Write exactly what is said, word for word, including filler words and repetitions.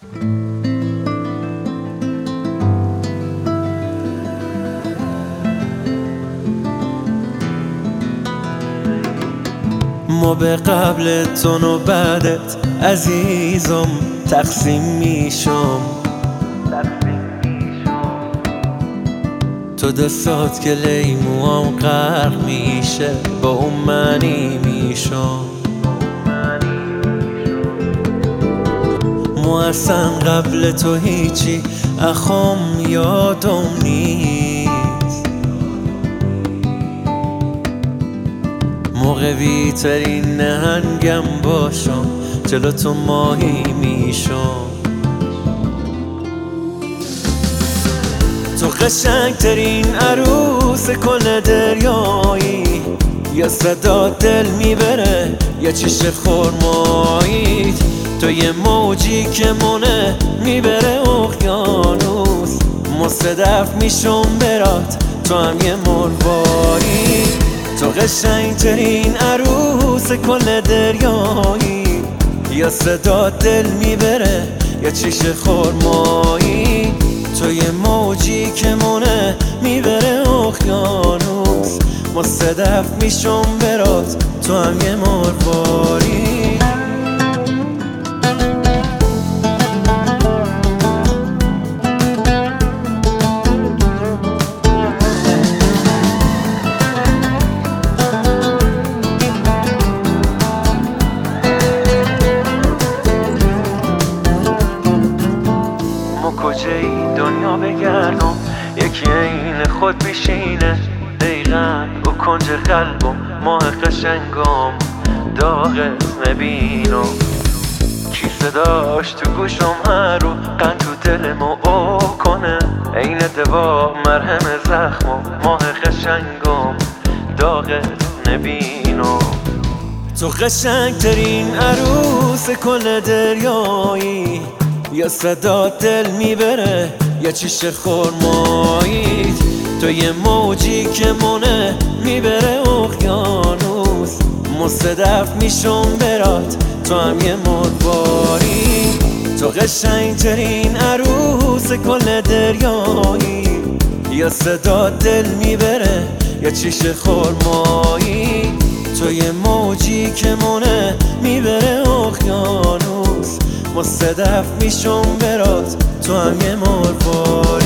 ما به قبل تو و بعدت عزیزم تقسیم میشم. تو دستات که لیموام غرق میشه با اون معنی میشم. ما اصلا قبل تو هیچی اخم یادم نیست. موقعی ترین نهنگم باشم جلو تو ماهی میشم. تو قشنگ ترین عروس کل دریایی، یا صدا دل میبره یا چشم خرمایی. تو یه موجی که مونه میبره اقیانوس. ما صدف میشم برات تو هم یه مرواری. تو قشنگ ترین عروس کل دریایی، یا صدا دل میبره یا چشم خرمایی. تو یه موجی که مونه میبره اقیانوس. ما صدف میشم برات تو هم یه مرواری. کجایی دنیا بگردم یکی این خود بیشینه. دقیقا او کنج قلبم ماه قشنگم داغت نبینم. کی صداش تو گوشم هر رو قند تو دلمو او کنه. این دوا مرهم زخمم ماه قشنگم داغت نبینم. تو قشنگ ترین عروس کل دریایی، یا صدا دل میبره یا چشم خرمایی. تو یه موجی که مونه میبره اقیانوس. ما صدف میشم برات تو هم یه مرواری. تو قشنگ ترین عروس کل دریایی، یا صدا دل میبره یا چشم خرمایی. تو یه موجی که مونه میبره اقیانوس. ما صدف میشم برات تو هم یه مرواری.